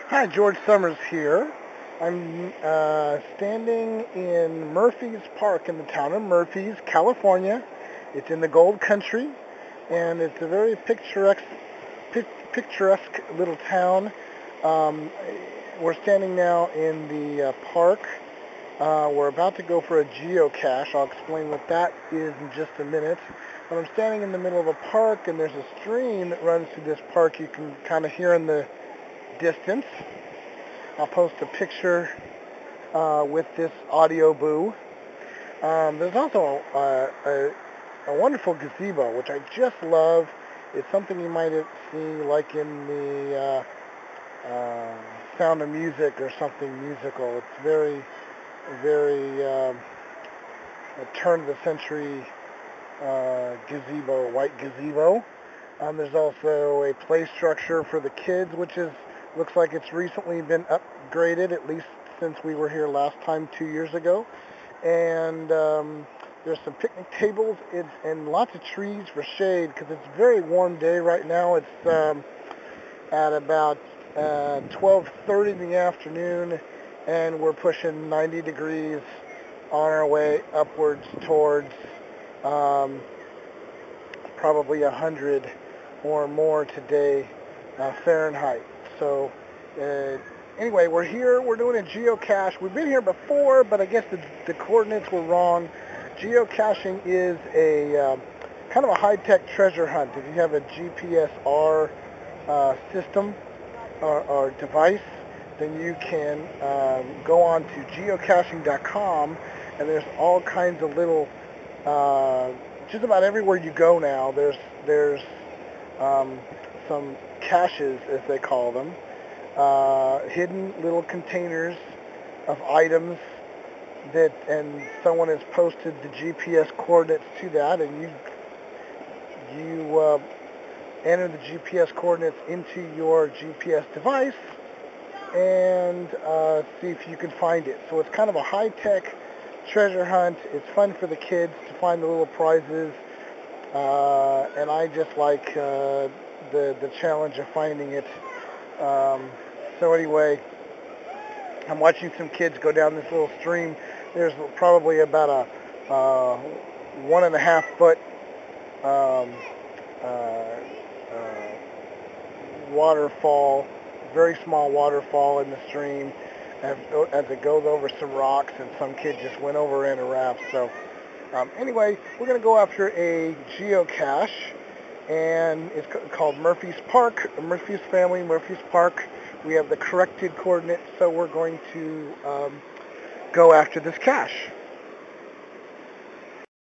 Hi, George Summers here. I'm standing in Murphy's Park in the town of Murphy's, California. It's in the Gold Country, and it's a very picturesque little town. Um, we're standing now in the park. We're about to go for a geocache. I'll explain what that is in just a minute. But I'm standing in the middle of a park, and there's a stream that runs through this park. You can kind of hear in the distance. I'll post a picture with this audio boo. There's also a wonderful gazebo, which I just love. It's something you might see like in the Sound of Music or something musical. It's very a turn of the century gazebo, white gazebo. There's also a play structure for the kids, which looks like it's recently been upgraded, at least since we were here last time 2 years ago. And there's some picnic tables and lots of trees for shade because it's a very warm day right now. It's at about 12:30 in the afternoon, and we're pushing 90 degrees on our way upwards towards probably 100 or more today Fahrenheit. So anyway, we're here. We're doing a geocache. We've been here before, but I guess the coordinates were wrong. Geocaching is a kind of a high-tech treasure hunt. If you have a GPS-R system or device, then you can go on to geocaching.com, and there's all kinds of little, just about everywhere you go now, there's some caches, as they call them, hidden little containers of items and someone has posted the GPS coordinates to that, and you enter the GPS coordinates into your GPS device and see if you can find it. So it's kind of a high-tech treasure hunt. It's fun for the kids to find the little prizes, and I just like the challenge of finding it. So anyway, I'm watching some kids go down this little stream. There's probably about a 1.5 foot waterfall, very small waterfall in the stream as it goes over some rocks, and some kid just went over in a raft. So anyway, we're going to go after a geocache, and it's called Murphy's Park, Murphy's Family, Murphy's Park. We have the corrected coordinates, so we're going to go after this cache.